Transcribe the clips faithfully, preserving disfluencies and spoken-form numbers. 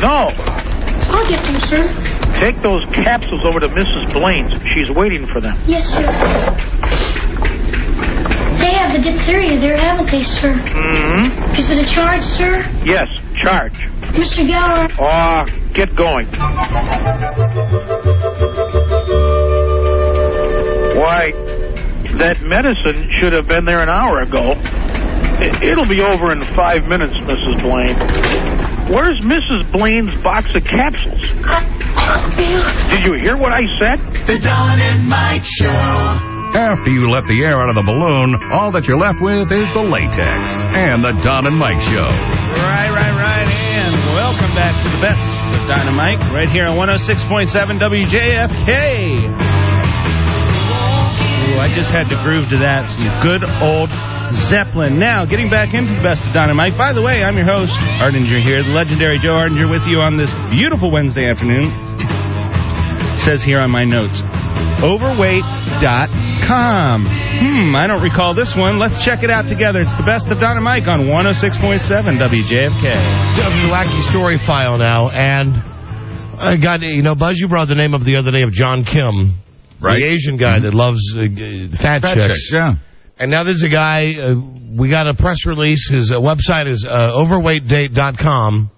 No. I'll get them, sir. Take those capsules over to Missus Blaine's. She's waiting for them. Yes, sir. They have the diphtheria there, haven't they, sir? Mm-hmm. Is it a charge, sir? Yes, charge. Mister Geller. Aw, get going. Why, that medicine should have been there an hour ago. It'll be over in five minutes, Missus Blaine. Where's Missus Blaine's box of capsules? Did you hear what I said? The Don and Mike Show. After you let the air out of the balloon, all that you're left with is the latex. And the Don and Mike Show. Right, right, right. And welcome back to the best of Dynamite right here on one oh six point seven W J F K. Ooh, I just had to groove to that. Some good old Zeppelin. Now, getting back into the best of Dynamite. By the way, I'm your host, Hardinger here, the legendary Joe Hardinger, with you on this beautiful Wednesday afternoon. It says here on my notes, overweight dot com. Hmm, I don't recall this one. Let's check it out together. It's the best of Dynamite on one oh six point seven W J F K. W Wacky Story File now, and I got, you know, Buzz, you brought the name up the other day of John Kim, right? The Asian guy mm-hmm. that loves uh, fat, fat chicks. chicks. Yeah. And now there's a guy, uh, we got a press release. His uh, website is uh, overweight date dot com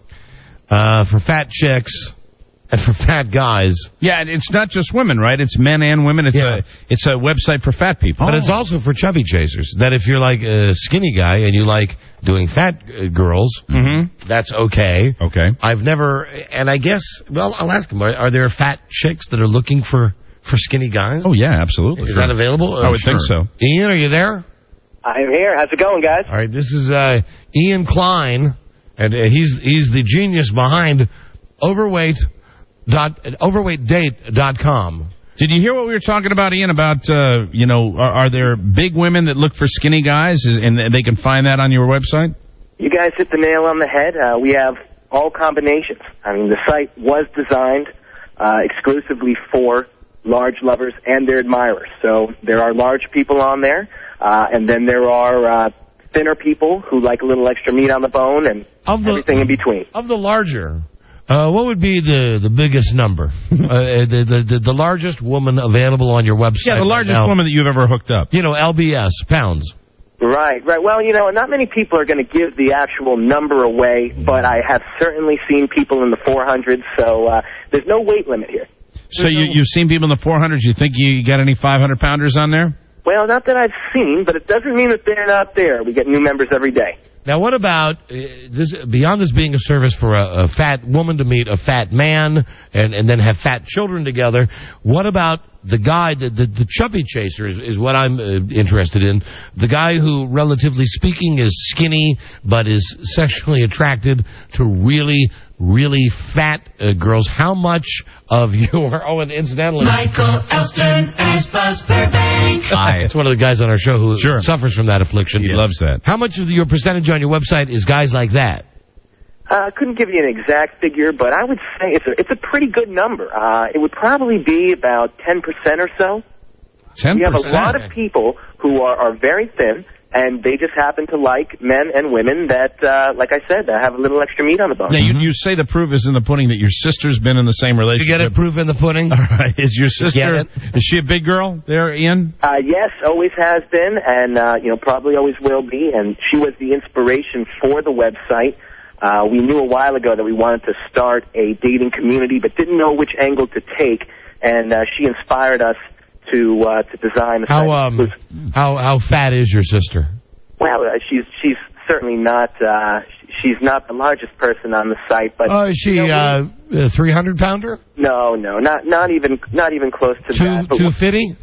uh, for fat chicks. And for fat guys. Yeah, and it's not just women, right? It's men and women. It's yeah. a it's a website for fat people. But oh. it's also for chubby chasers. That if you're like a skinny guy and you like doing fat uh, girls, mm-hmm. that's okay. Okay. I've never, and I guess, well, I'll ask them, are, are there fat chicks that are looking for, for skinny guys? Oh, yeah, absolutely. Is sure. that available? I would sure. think so. Ian, are you there? I'm here. How's it going, guys? All right, this is uh, Ian Klein, and uh, he's he's the genius behind Overweight. Dot, overweight date dot com. Did you hear what we were talking about, Ian, about, uh, you know, are, are there big women that look for skinny guys, and they can find that on your website? You guys hit the nail on the head. Uh, we have all combinations. I mean, the site was designed uh, exclusively for large lovers and their admirers. So there are large people on there, uh, and then there are uh, thinner people who like a little extra meat on the bone and of the, everything in between. Of the larger... Uh, what would be the, the biggest number? uh, the, the, the the largest woman available on your website? Yeah, the largest right woman that you've ever hooked up. You know, L B S, pounds. Right, right. Well, you know, not many people are going to give the actual number away, but I have certainly seen people in the four hundreds, so uh, there's no weight limit here. So you, you've seen people in the four hundreds. You think you got any five hundred pounders on there? Well, not that I've seen, but it doesn't mean that they're not there. We get new members every day. Now, what about, uh, this, beyond this being a service for a, a fat woman to meet a fat man and, and then have fat children together, what about the guy, the, the, the chubby chaser is, is what I'm uh, interested in, the guy who, relatively speaking, is skinny but is sexually attracted to really, really fat uh, girls? How much of your, oh, and incidentally... Michael Elston as Buzz Burbank. It's one of the guys on our show who sure. suffers from that affliction. He yes. loves that. How much of your percentage on your website is guys like that? I uh, couldn't give you an exact figure, but I would say it's a, it's a pretty good number. Uh, it would probably be about ten percent or so. ten percent? We have a lot of people who are, are very thin, and they just happen to like men and women that, uh, like I said, that have a little extra meat on the bone. Now, you, you say the proof is in the pudding that your sister's been in the same relationship. You get it, proof in the pudding? All right. Is your sister, is she a big girl there, Ian? Uh, yes, always has been, and, uh, you know, probably always will be, and she was the inspiration for the website. Uh, we knew a while ago that we wanted to start a dating community, but didn't know which angle to take, and uh, she inspired us to uh, to design. A how um was, how how fat is your sister? Well, uh, she's she's certainly not uh, she's not the largest person on the site, but uh, is she you know, uh, a three hundred pounder? No, no, not not even not even close to two, that. two fifty?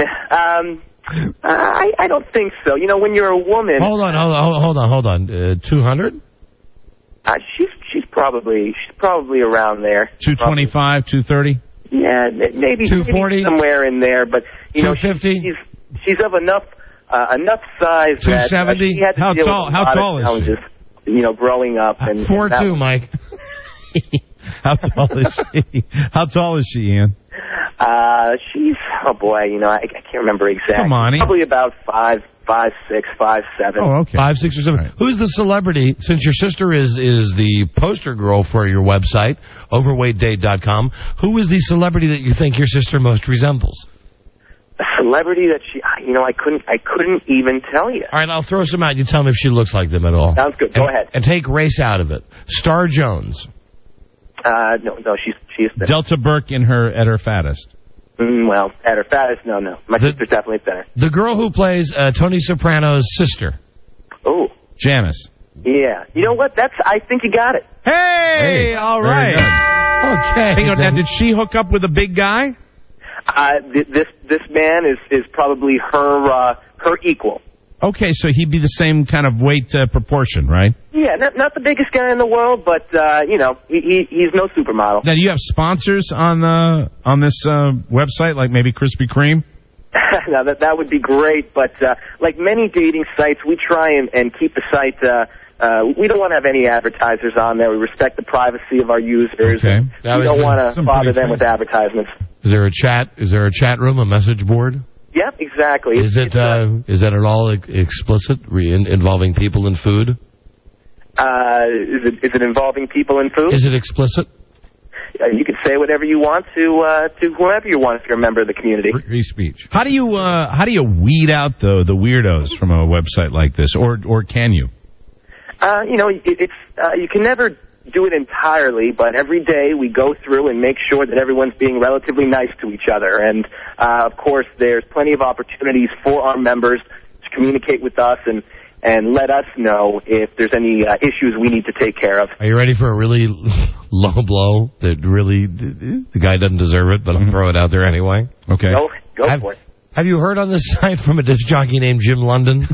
Um, I I don't think so. You know, when you're a woman. Hold on, hold on, hold on, hold on. Uh, two hundred? Uh, she's she's probably she's probably around there. Two twenty five, two thirty. Yeah, maybe, two forty? maybe somewhere in there. But you know, two fifty? she's she's of enough uh, enough size two seventy? that uh, she had to how deal tall? with a How lot tall of is challenges. she? You know, growing up and four and two, Mike. How tall is she? How tall is she, Ian? Uh, she's oh boy, you know, I, I can't remember exactly. Come on, Ian. Probably about five five, six, five, seven. Oh, okay. Five, six, or seven. Right. Who's the celebrity, since your sister is, is the poster girl for your website, overweight date dot com, who is the celebrity that you think your sister most resembles? A celebrity that she, you know, I couldn't, I couldn't even tell you. All right, I'll throw some out. You tell me if she looks like them at all. Sounds good. Go and, ahead. And take race out of it. Star Jones. Uh, no, no, she's, she's thinner. Delta Burke in her at her fattest. Mm, well, at her fattest, no, no. My The- sister's definitely thinner. The girl who plays uh, Tony Soprano's sister. Oh, Janice. yeah. You know what? That's, I think you got it. Hey, all very right. Okay. Hang on, now, did she hook up with a big guy? Uh, th- this, this man is, is probably her, uh, her equal. Okay, so he'd be the same kind of weight uh, proportion, right? Yeah, not, not the biggest guy in the world, but, uh, you know, he, he, he's no supermodel. Now, do you have sponsors on the on this uh, website, like maybe Krispy Kreme? Now, that, that would be great, but, uh, like many dating sites, we try and, and keep the site, uh, uh, we don't want to have any advertisers on there. We respect the privacy of our users. Okay. And That we was don't want to some bother pretty them with advertisements. Is there a chat? Is there a chat room, a message board? Yep, exactly. Is it It's, uh, is that at all ex- explicit, re- in, involving people and food? uh, is it, is it involving people in food? Is it explicit? Uh, you can say whatever you want to, uh, to whoever you want if you're a member of the community. Free speech. How do you uh, how do you weed out the the weirdos from a website like this, or or can you? Uh, you know, it, it's, uh, you can never do it entirely, but every day we go through and make sure that everyone's being relatively nice to each other. And, uh, of course, there's plenty of opportunities for our members to communicate with us and, and let us know if there's any uh, issues we need to take care of. Are you ready for a really low blow that really, the guy doesn't deserve it, but I'll throw it out there anyway? Okay. Go, go Have, for it. have you heard on this site from a disc jockey named Jim London?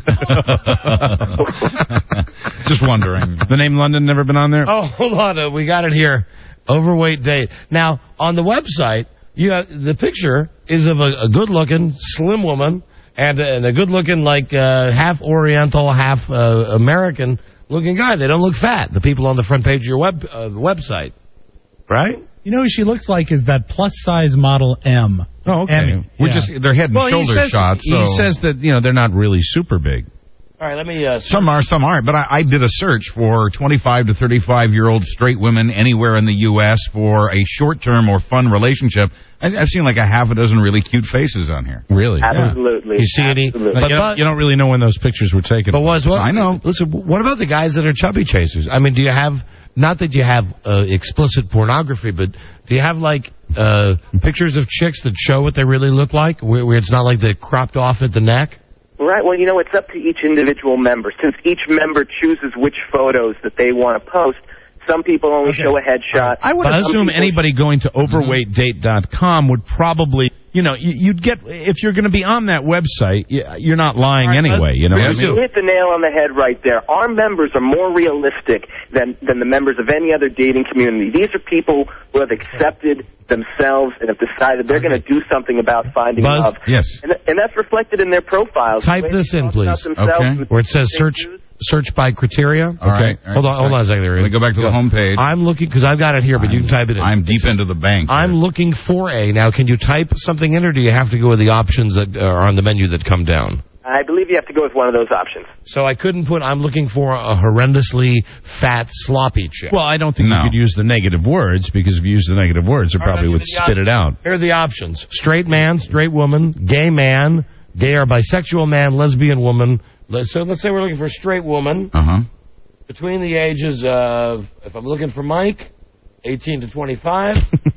Just wondering. The name London never been on there? Oh, hold on. Uh, we got it here. Overweight date. Now, on the website, you have, the picture is of a, a good-looking, slim woman and, and a good-looking, like, uh, half Oriental, half uh, American-looking guy. They don't look fat, the people on the front page of your web uh, website. Right? You know who she looks like is that plus-size model M. Oh, okay. Emmy. We're Yeah. just their head and Well, he shoulder says, shots. he so- says that, you know, they're not really super big. All right, let me... Uh, Some are, some aren't. But I, I did a search for twenty-five to thirty-five-year-old straight women anywhere in the U S for a short-term or fun relationship. I, I've seen like a half a dozen really cute faces on here. Really? Absolutely. You see any- Absolutely. But- you, don't, you don't really know when those pictures were taken. But was what? I know. Listen, what about the guys that are chubby chasers? I mean, do you have, not that you have uh, explicit pornography, but do you have, like, uh, pictures of chicks that show what they really look like, where, where it's not like they're cropped off at the neck? Right. Well, you know, it's up to each individual member. Since each member chooses which photos that they want to post, some people only Okay. show a headshot. I would Some assume people- anybody going to overweight date dot com would probably, you know, you- you'd get, if you're going to be on that website, y- you're not lying All right, anyway, you know what I let's mean? do You hit the nail on the head right there. Our members are more realistic than, than the members of any other dating community. These are people who have accepted themselves and have decided they're going to do something about finding Buzz? love. Yes. And, and that's reflected in their profiles. Type The way this they in, talk about please. themselves Okay. and Where it says they search choose. search by criteria. All right. Okay. Hold on, hold on a second there. Let me go back to the home page. I'm looking, because I've got it here, but you can type it in. I'm deep into the bank. here. I'm looking for a. Now, can you type something in, or do you have to go with the options that are on the menu that come down? I believe you have to go with one of those options. So I couldn't put, I'm looking for a horrendously fat, sloppy chick. Well, I don't think No. you could use the negative words, because if you use the negative words, it All right, probably I'll would give you the spit it out. Here are the options. Straight man, straight woman, gay man, gay or bisexual man, lesbian woman. Le- So let's say we're looking for a straight woman Uh-huh. between the ages of, if I'm looking for Mike, eighteen to twenty-five,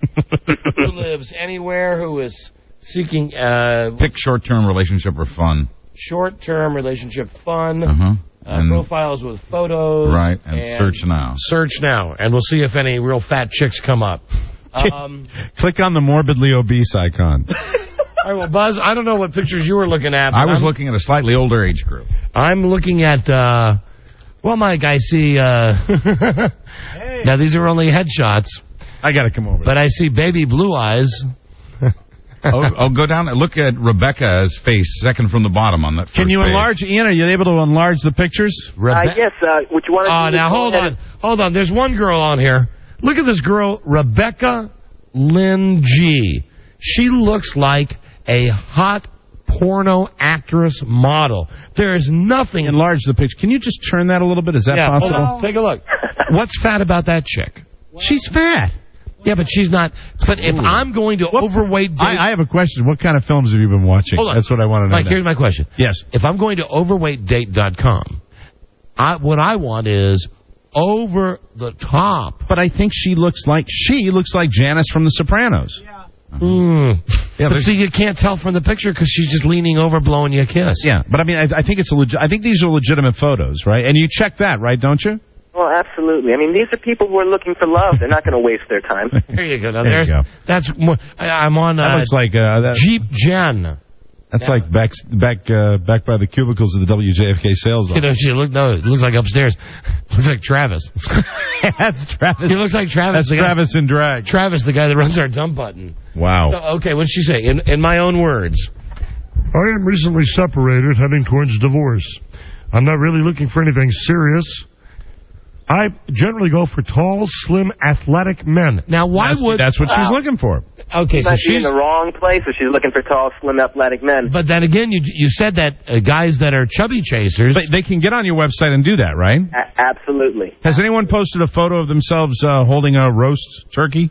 who lives anywhere, who is seeking uh, Pick short-term relationship or fun. short-term relationship fun, Uh-huh. uh, And- profiles with photos. Right, and search now. Search now, and we'll see if any real fat chicks come up. Um, Click on the morbidly obese icon. all right, well, Buzz, I don't know what pictures you were looking at. but I was I'm, looking at a slightly older age group. I'm looking at, uh, well, Mike, I see, uh, now these are only headshots, I got to come over. but I see baby blue eyes. oh, oh, go down and look at Rebecca's face, second from the bottom on that first Can you page. enlarge, Ian? Are you able to enlarge the pictures? Rebe- Uh, yes, uh, what you want to Oh, do is now go hold ahead on, hold on. There's one girl on here. Look at this girl, Rebecca Lynn G. She looks like a hot porno actress model. There is nothing. Enlarge the picture. Can you just turn that a little bit? Is that yeah, possible? hold on. Take a look. What's fat about that chick? She's fat. Yeah, but she's not. But if Ooh. I'm going to what, overweight date, I, I have a question. What kind of films have you been watching? Hold on. That's what I want to know. Mike, now. here's my question. Yes. If I'm going to overweight date dot com, I, what I want is over the top. But I think she looks like she looks like Janice from The Sopranos. Yeah. Mm. Yeah, but see, you can't tell from the picture because she's just leaning over, blowing you a kiss. Yeah, but I mean, I, I think it's a legi- I think these are legitimate photos, right? And you check that, right? Don't you? Well, absolutely. I mean, these are people who are looking for love. They're not going to waste their time. There you go. Now, there you go. That's more, I, I'm on. Uh, that looks like uh, that, Jeep Jen. That's yeah. like back back uh, back by the cubicles of the W J F K sales office. You know, she look no, it looks like upstairs. Looks like Travis. That's Travis. He looks like Travis. That's Travis guy, in drag. Travis, the guy that runs our dump button. Wow. So, okay, what did she say? In in my own words. I am recently separated, heading towards divorce. I'm not really looking for anything serious. I generally go for tall, slim, athletic men. Now, why that's, would... That's what wow. she's looking for. Okay, she so might she's... be in the wrong place if she's looking for tall, slim, athletic men. But then again, you you said that uh, guys that are chubby chasers... But they can get on your website and do that, right? A- absolutely. Has anyone posted a photo of themselves uh, holding a roast turkey?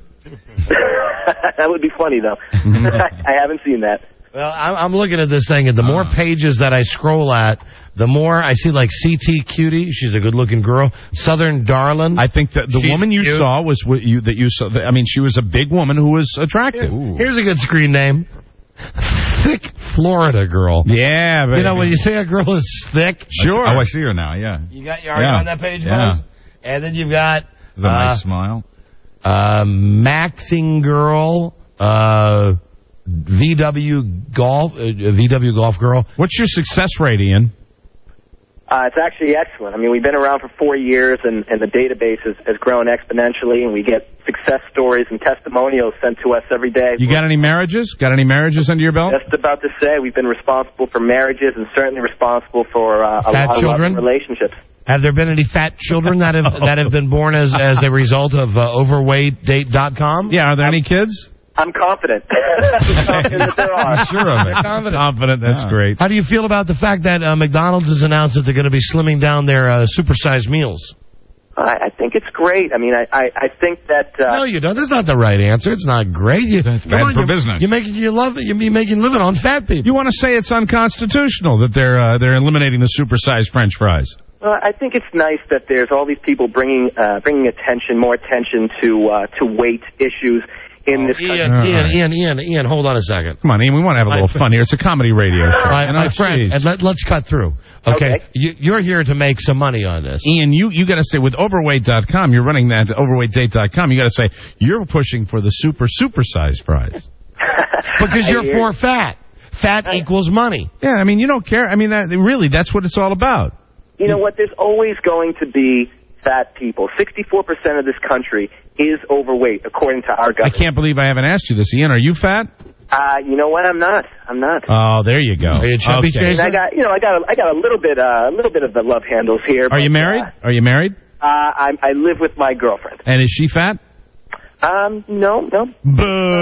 That would be funny, though. I haven't seen that. Well, I'm looking at this thing, and the more pages that I scroll at, the more I see, like, C T Cutie. She's a good-looking girl. Southern Darlin. I think that the She's woman you cute. saw was what you that you saw. I mean, she was a big woman who was attractive. Here's, here's a good screen name. Thick Florida girl. Yeah, baby. You know, when you say a girl is thick. Sure. Oh, I see her now, yeah. You got your yeah. on that page, yeah. Buzz? And then you've got... There's a uh, nice smile. Uh, Maxing Girl... Uh... V W Golf, uh, V W Golf Girl. What's your success rate, Ian? Uh, it's actually excellent. I mean, we've been around for four years, and, and the database has, has grown exponentially, and we get success stories and testimonials sent to us every day. You got any marriages? Got any marriages under your belt? Just about to say, we've been responsible for marriages and certainly responsible for uh, a fat lot children? of relationships. Have there been any fat children that have that have been born as, as a result of uh, overweight date dot com? Yeah, are there any kids? I'm confident. I'm confident that there are. I'm sure of it. Confident. Confident, that's yeah. great. How do you feel about the fact that uh, McDonald's has announced that they're going to be slimming down their uh, supersized meals? I, I think it's great. I mean, I, I, I think that... Uh, no, you don't. That's not the right answer. It's not great. You, That's bad on, for you're, business. You're making, you love it. You're making living on fat people. You want to say it's unconstitutional that they're uh, they're eliminating the supersized French fries? Well, I think it's nice that there's all these people bringing uh, bringing attention, more attention to uh, to weight issues in oh, this Ian, country. Ian, Ian, Ian, Ian, hold on a second. Come on, Ian, we want to have a little fun here. It's a comedy radio show. My, you know, my friend, and let, let's cut through. Okay, okay. You, you're here to make some money on this. Ian, you, you got to say, with overweight dot com, you're running that overweight date dot com, you got to say, you're pushing for the super, supersized fries. Because you're for fat. Fat equals money. Yeah, I mean, you don't care. I mean, that, really, that's what it's all about. You know what? There's always going to be fat people. sixty-four percent of this country is overweight, according to our government. I can't believe I haven't asked you this. Ian, are you fat? Uh, you know what? I'm not. I'm not. Oh, there you go. Are you a chubby okay. chaser? I got, you know, I got, a, I got a little bit, uh, a little bit of the love handles here. Are but, you married? Uh, are you married? Uh, I, I live with my girlfriend. And is she fat? Um, no, no. Boo!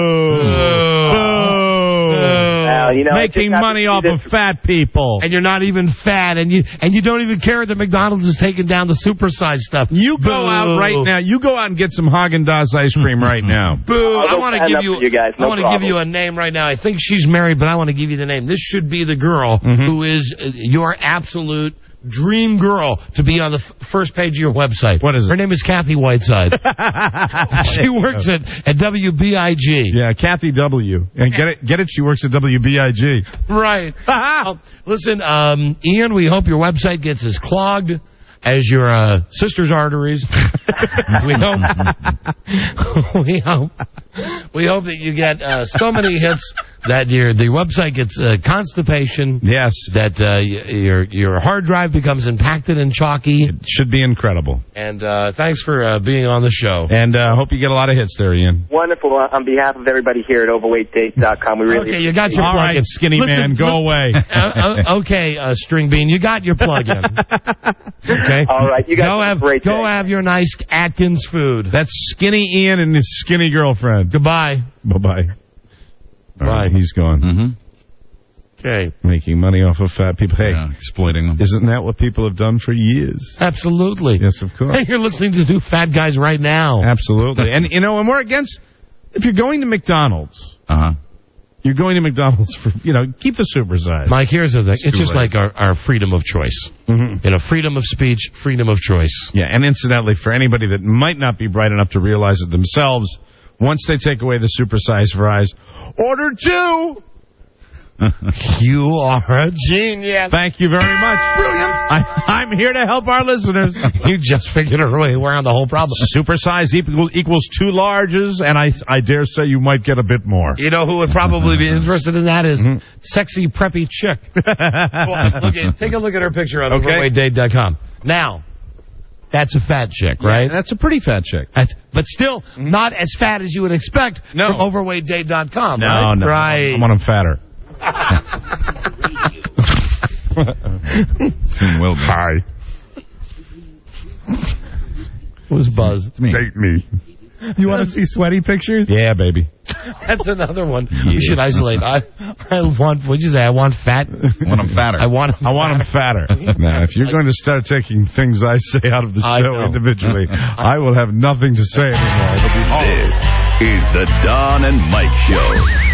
Boo! Boo! Well, you know, making money off of fat people. And you're not even fat, and you and you don't even care that McDonald's is taking down the supersized stuff. You go Boo. out right now. You go out and get some Haagen-Dazs ice cream right now. Boo! I want to give you. you guys. No I want to give you a name right now. I think she's married, but I want to give you the name. This should be the girl mm-hmm. who is uh, your absolute dream girl to be on the f- first page of your website. What is it? Her name is Kathy Whiteside. She works at, at W B I G. Yeah, Kathy W. And get it, get it. She works at W B I G. Right. uh, listen, um, Ian, we hope your website gets as clogged as your uh, sister's arteries. we hope. we hope. We hope that you get uh, so many hits that your the website gets uh, constipation. Yes. That uh, your your hard drive becomes impacted and chalky. It should be incredible. And uh, thanks for uh, being on the show. And I uh, hope you get a lot of hits there, Ian. Wonderful. Uh, on behalf of everybody here at overweight date dot com, we really... Okay, you got your All plug-in. right, skinny Listen, man, go look, away. uh, uh, okay, uh, String Bean, you got your plug-in. Okay? All right, you guys go have have a great Go day. have your nice Atkins food. That's Skinny Ian and his skinny girlfriend. Goodbye. Bye-bye. All Bye. right, he's gone. Mm-hmm. Okay. Making money off of fat people. Hey, Yeah, exploiting them. isn't that what people have done for years? Absolutely. Yes, of course. Hey, you're listening to two fat guys right now. Absolutely. And, you know, and we're against, if you're going to McDonald's, Uh-huh. you're going to McDonald's for, you know, keep the supersize. Mike, here's the thing. It's just too like our, our freedom of choice. Mm-hmm. You know, freedom of speech, freedom of choice. Yeah, and incidentally, for anybody that might not be bright enough to realize it themselves, once they take away the supersized fries, order two! You are a genius. Thank you very much. Brilliant. I, I'm here to help our listeners. You just figured a way around the whole problem. Supersize equal, equals two larges, and I, I dare say you might get a bit more. You know who would probably be interested in that is Mm-hmm. sexy, preppy chick. Well, look at, take a look at her picture on Okay. overweight date dot com. Now, that's a fat chick, right? Yeah, that's a pretty fat chick. That's, but still not as fat as you would expect No. from overweight date dot com, No, right? no. Right. I want them fatter. Soon will be. Hi. Who's Buzz? Me. Date me. You want to see sweaty pictures? Yeah, baby. That's another one. We should isolate. I, I want, what'd you say? I want fat. Want them fatter. I want I want them fatter. Now, if you're going to start taking things I say out of the I show know. individually, I will have nothing to say anymore. It'll be all This is the Don and Mike Show.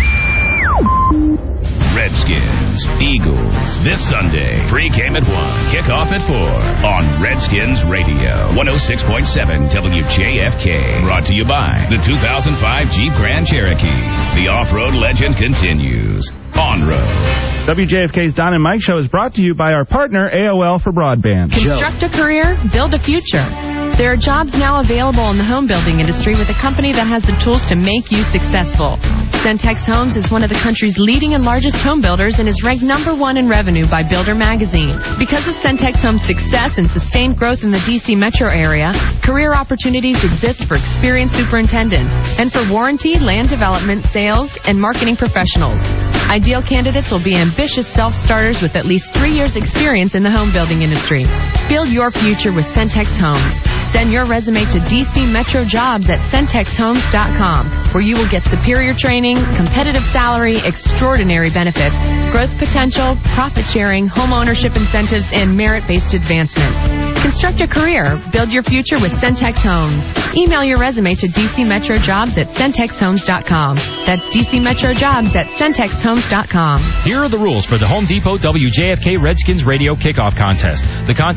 Redskins, Eagles, this Sunday. Pre-game at one, kickoff at four on Redskins Radio. one oh six point seven W J F K. Brought to you by the two thousand five Jeep Grand Cherokee. The off-road legend continues. On-road. W J F K's Don and Mike Show is brought to you by our partner, A O L for Broadband. Construct a career, build a future. There are jobs now available in the home building industry with a company that has the tools to make you successful. Centex Homes is one of the country's leading and largest home builders and is ranked number one in revenue by Builder Magazine. Because of Centex Homes' success and sustained growth in the D C metro area, career opportunities exist for experienced superintendents and for warranty, land development, sales, and marketing professionals. Ideal candidates will be ambitious self-starters with at least three years experience in the home building industry. Build your future with Centex Homes. Send your resume to D C Metro Jobs at Centex Homes dot com, where you will get superior training, competitive salary, extraordinary benefits, growth potential, profit sharing, home ownership incentives, and merit-based advancement. Construct a career. Build your future with Centex Homes. Email your resume to D C Metro Jobs at Centex Homes dot com. That's D C Metro Jobs at Centex Homes dot com. Here are the rules for the Home Depot W J F K Redskins Radio Kickoff Contest. The contest